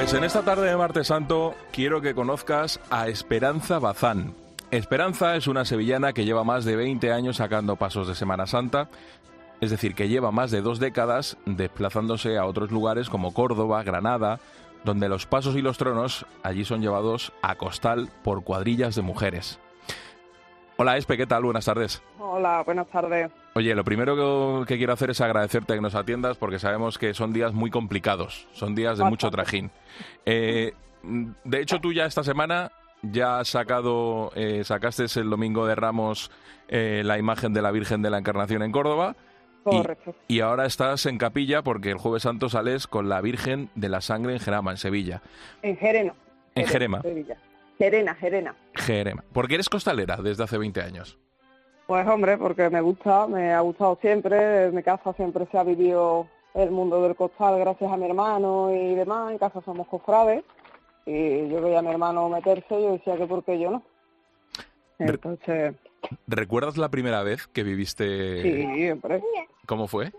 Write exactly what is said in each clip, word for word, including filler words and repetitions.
Pues en esta tarde de Martes Santo quiero que conozcas a Esperanza Bazán. Esperanza es una sevillana que lleva más de veinte años sacando pasos de Semana Santa, es decir, que lleva más de dos décadas desplazándose a otros lugares como Córdoba, Granada, donde los pasos y los tronos allí son llevados a costal por cuadrillas de mujeres. Hola Espe, ¿qué tal? Buenas tardes. Hola, buenas tardes. Oye, lo primero que, que quiero hacer es agradecerte que nos atiendas porque sabemos que son días muy complicados, son días de mucho trajín. Eh, de hecho, tú ya esta semana ya has sacado, eh, sacaste el Domingo de Ramos eh, la imagen de la Virgen de la Encarnación en Córdoba. Correcto. Y, y ahora estás en capilla porque el Jueves Santo sales con la Virgen de la Sangre en Jerama, en Sevilla. En Jereno. En Jerema. Sevilla. Jerena, Jerena. Jerema. ¿Por qué eres costalera desde hace veinte años? Pues hombre, porque me gusta, me ha gustado siempre. En mi casa siempre se ha vivido el mundo del costal gracias a mi hermano y demás. En casa somos cofrades y yo veía a mi hermano meterse y yo decía que por qué yo no. Entonces... ¿Recuerdas la primera vez que viviste? Sí, hombre. ¿Cómo fue?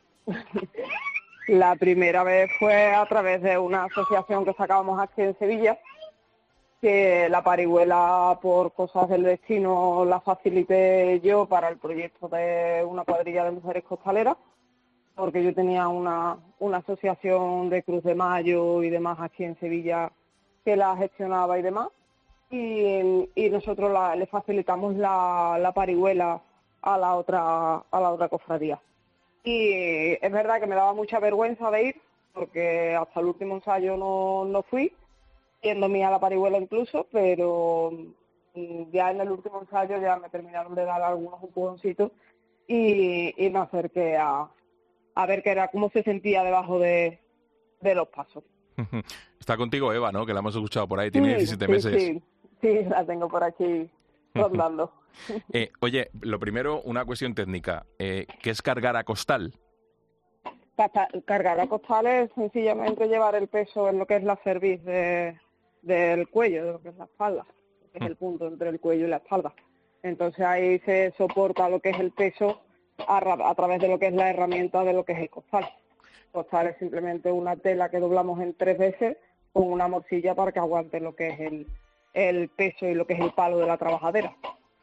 La primera vez fue a través de una asociación que sacábamos aquí en Sevilla, que la parihuela, por cosas del destino, la facilité yo para el proyecto de una cuadrilla de mujeres costaleras, porque yo tenía una, una asociación de Cruz de Mayo y demás aquí en Sevilla que la gestionaba y demás, y, y nosotros la, le facilitamos la, la parihuela a la otra a la otra cofradía. Y es verdad que me daba mucha vergüenza de ir, porque hasta el último ensayo no, no fui, siendo mía la parihuela incluso, pero ya en el último ensayo ya me terminaron de dar algunos empujoncitos y, y me acerqué a, a ver qué era, cómo se sentía debajo de, de los pasos. Está contigo Eva, ¿no? Que la hemos escuchado por ahí, tiene Sí, diecisiete sí, meses. Sí, sí, la tengo por aquí rondando. eh, oye, lo primero, una cuestión técnica. Eh, ¿Qué es cargar a costal? Cargar a costal es sencillamente llevar el peso en lo que es la cerviz de, del cuello, de lo que es la espalda, que es el punto entre el cuello y la espalda. Entonces ahí se soporta lo que es el peso a, a través de lo que es la herramienta de lo que es el costal. El costal es simplemente una tela que doblamos en tres veces con una morcilla para que aguante lo que es el, el peso y lo que es el palo de la trabajadera.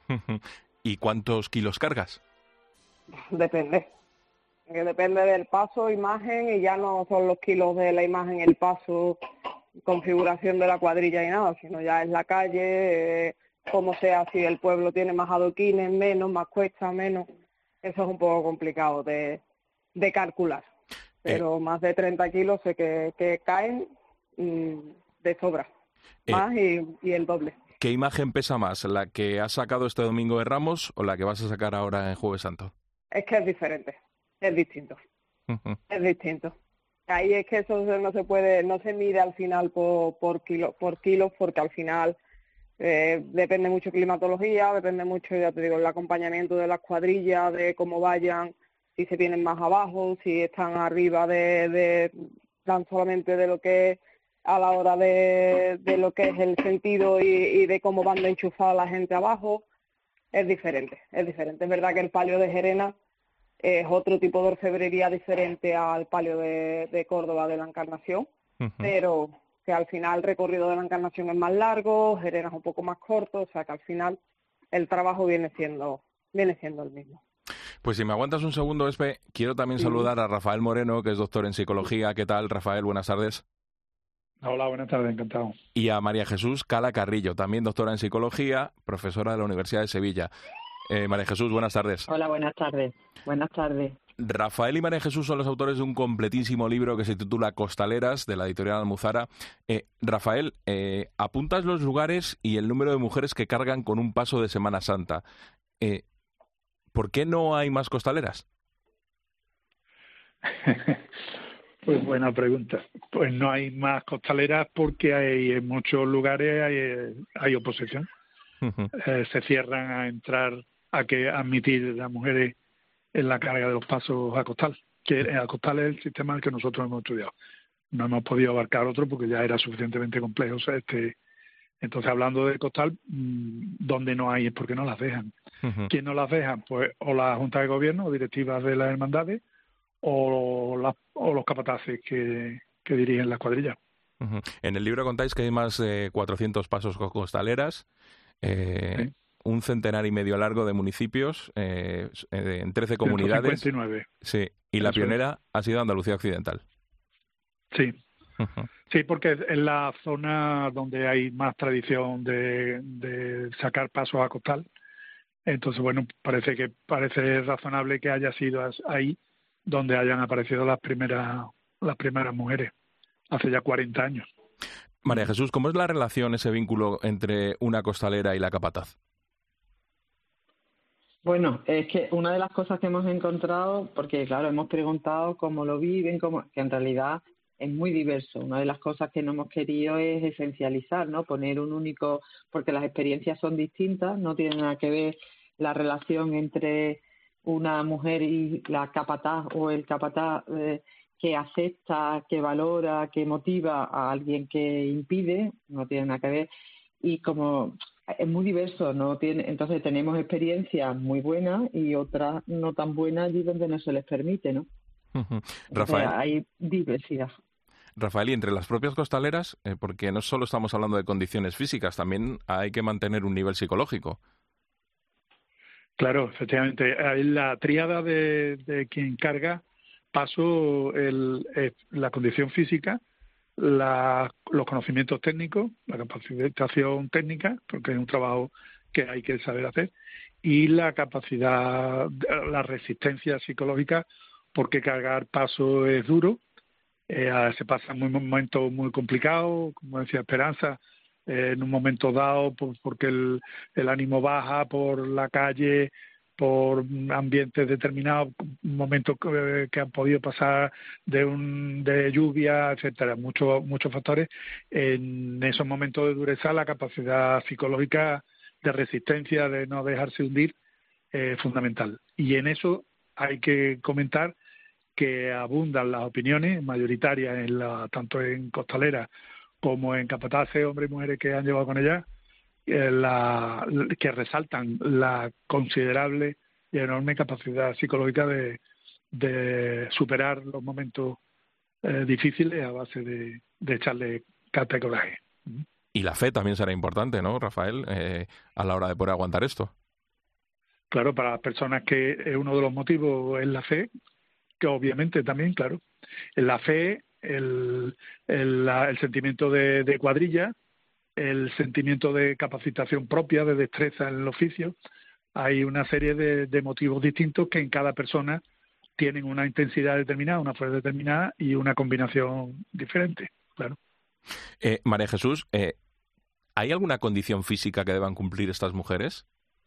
¿Y cuántos kilos cargas? Depende. Que depende del paso, imagen, y ya no son los kilos de la imagen, el paso, configuración de la cuadrilla y nada, sino ya es la calle, eh, cómo sea, si el pueblo tiene más adoquines, menos, más cuesta, menos. Eso es un poco complicado de, de calcular. Pero eh, más de treinta kilos sé que, que caen mmm, de sobra, eh, más y, y el doble. ¿Qué imagen pesa más, la que has sacado este Domingo de Ramos o la que vas a sacar ahora en Jueves Santo? Es que es diferente. Es distinto, uh-huh. es distinto. Ahí es que eso no se puede, no se mide al final por por kilo, por kilos, porque al final eh, depende mucho de climatología, depende mucho, ya te digo, el acompañamiento de las cuadrillas, de cómo vayan, si se vienen más abajo, si están arriba de, de tan solamente de lo que es a la hora de, de lo que es el sentido y, y de cómo van de enchufada la gente abajo. Es diferente, es diferente. Es verdad que el palio de Jerena es otro tipo de orfebrería diferente al palio de, de Córdoba de la Encarnación, uh-huh. pero que al final el recorrido de la Encarnación es más largo, Jerena es un poco más corto, o sea que al final el trabajo viene siendo viene siendo el mismo. Pues si me aguantas un segundo, Espe, quiero también sí. saludar a Rafael Moreno, que es doctor en psicología. ¿Qué tal, Rafael? Buenas tardes. Hola, buenas tardes, encantado. Y a María Jesús Cala Carrillo, también doctora en psicología, profesora de la Universidad de Sevilla. Eh, María Jesús, buenas tardes. Hola, buenas tardes. Buenas tardes. Rafael y María Jesús son los autores de un completísimo libro que se titula Costaleras, de la editorial Almuzara. Eh, Rafael, eh, apuntas los lugares y el número de mujeres que cargan con un paso de Semana Santa. Eh, ¿Por qué no hay más costaleras? Pues buena pregunta. Pues no hay más costaleras porque hay en muchos lugares hay, hay oposición. Uh-huh. Eh, se cierran a entrar a que admitir a mujeres en la carga de los pasos a costal, que a costal es el sistema al que nosotros hemos estudiado. No hemos podido abarcar otro porque ya era suficientemente complejo. O sea, este, entonces, hablando de costal, donde no hay es porque no las dejan. Uh-huh. ¿Quién no las dejan? Pues o la Junta de Gobierno o directivas de las hermandades o, la, o los capataces que, que dirigen las cuadrillas. Uh-huh. En el libro contáis que hay más de cuatrocientos pasos costaleras, eh, sí. un centenar y medio largo de municipios, eh, en trece comunidades. ciento cincuenta y nueve. Sí, y la pionera ha sido Andalucía Occidental. Sí. Uh-huh. Sí, porque es la zona donde hay más tradición de, de sacar pasos a costal. Entonces, bueno, parece que parece razonable que haya sido ahí donde hayan aparecido las primeras las primeras mujeres, hace ya cuarenta años. María Jesús, ¿cómo es la relación, ese vínculo entre una costalera y la capataz? Bueno, es que una de las cosas que hemos encontrado, porque claro, hemos preguntado cómo lo viven, cómo, que en realidad es muy diverso. Una de las cosas que no hemos querido es esencializar, ¿no? Poner un único, porque las experiencias son distintas, no tiene nada que ver la relación entre una mujer y la capataz o el capataz eh, que acepta, que valora, que motiva a alguien que impide, no tiene nada que ver. Y como es muy diverso, no tiene, entonces tenemos experiencias muy buenas y otras no tan buenas allí donde no se les permite, ¿no? Uh-huh. Rafael. Hay diversidad. Rafael, y entre las propias costaleras, eh, porque no solo estamos hablando de condiciones físicas, también hay que mantener un nivel psicológico. Claro, efectivamente. La tríada de, de quien carga paso el, el, la condición física, la, los conocimientos técnicos, la capacitación técnica, porque es un trabajo que hay que saber hacer, y la capacidad, la resistencia psicológica, porque cargar paso es duro, eh, se pasa en un momento muy complicado, como decía Esperanza, eh, en un momento dado, por, porque el, el ánimo baja por la calle, por ambientes determinados, momentos que, que han podido pasar de un de lluvia, etcétera, muchos muchos factores. En esos momentos de dureza, la capacidad psicológica de resistencia, de no dejarse hundir, es eh, fundamental. Y en eso hay que comentar que abundan las opiniones mayoritarias, en la, tanto en costaleras como en capataces, hombres y mujeres que han llevado con ellas, eh, la, que resaltan la considerable y enorme capacidad psicológica de, de superar los momentos eh, difíciles a base de, de echarle cata y coraje. Y la fe también será importante, ¿no, Rafael, eh, a la hora de poder aguantar esto? Claro, para las personas que uno de los motivos es la fe, que obviamente también, claro, la fe, el, el, la, el sentimiento de, de cuadrilla, el sentimiento de capacitación propia, de destreza en el oficio. Hay una serie de, de motivos distintos que en cada persona tienen una intensidad determinada, una fuerza determinada y una combinación diferente, claro. Eh, María Jesús, eh, ¿hay alguna condición física que deban cumplir estas mujeres?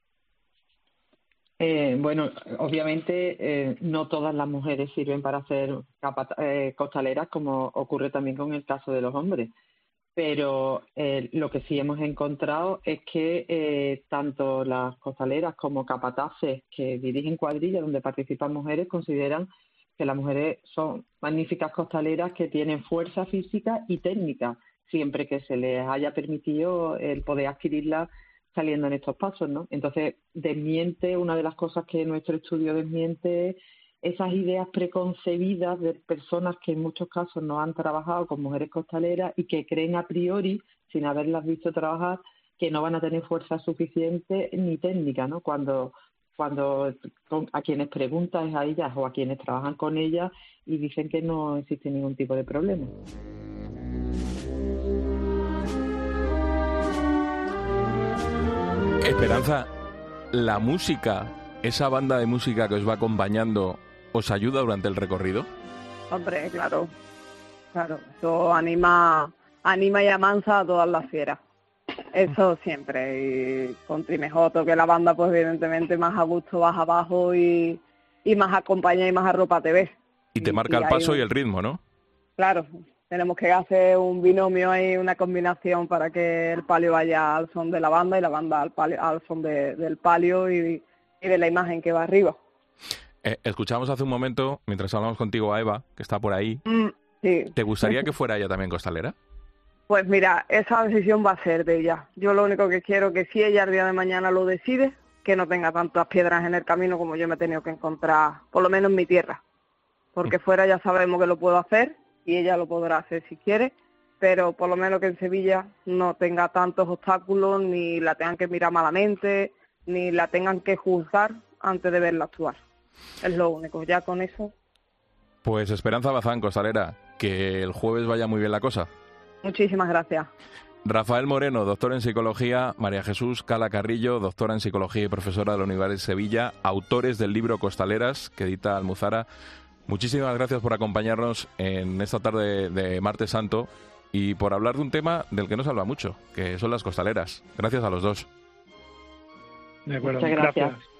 Eh, bueno, obviamente eh, no todas las mujeres sirven para ser capata- eh, costaleras, como ocurre también con el caso de los hombres. Pero eh, lo que sí hemos encontrado es que eh, tanto las costaleras como capataces que dirigen cuadrillas donde participan mujeres consideran que las mujeres son magníficas costaleras que tienen fuerza física y técnica, siempre que se les haya permitido el poder adquirirla saliendo en estos pasos, ¿no? Entonces, desmiente, una de las cosas que nuestro estudio desmiente es esas ideas preconcebidas de personas que en muchos casos no han trabajado con mujeres costaleras y que creen a priori, sin haberlas visto trabajar, que no van a tener fuerza suficiente ni técnica, ¿no? Cuando, cuando a quienes preguntan es a ellas o a quienes trabajan con ellas y dicen que no existe ningún tipo de problema. Esperanza, la música, esa banda de música que os va acompañando, ¿os ayuda durante el recorrido? Hombre, claro, claro, eso anima, anima y amansa a todas las fieras, eso siempre, y con Trimejoto, que la banda pues evidentemente más a gusto vas abajo y, y más acompaña y más arropa te ves. Y te y, marca y el paso un... y el ritmo, ¿no? Claro, tenemos que hacer un binomio ahí, una combinación para que el palio vaya al son de la banda y la banda al, palio, al son de, del palio y, y de la imagen que va arriba. Eh, escuchamos hace un momento, mientras hablamos contigo, a Eva, que está por ahí. Mm, sí. ¿Te gustaría que fuera ella también costalera? Pues mira, esa decisión va a ser de ella. Yo lo único que quiero es que si ella el día de mañana lo decide, que no tenga tantas piedras en el camino como yo me he tenido que encontrar, por lo menos en mi tierra. Porque fuera ya sabemos que lo puedo hacer y ella lo podrá hacer si quiere, pero por lo menos que en Sevilla no tenga tantos obstáculos, ni la tengan que mirar malamente, ni la tengan que juzgar antes de verla actuar. Es lo único, ya con eso. Pues Esperanza Bazán, costalera, que el jueves vaya muy bien la cosa. Muchísimas gracias. Rafael Moreno, doctor en Psicología, María Jesús Cala Carrillo, doctora en Psicología y profesora de la Universidad de Sevilla, autores del libro Costaleras, que edita Almuzara. Muchísimas gracias por acompañarnos en esta tarde de Martes Santo y por hablar de un tema del que no se habla mucho, que son las costaleras. Gracias a los dos. De acuerdo, Muchas gracias. gracias.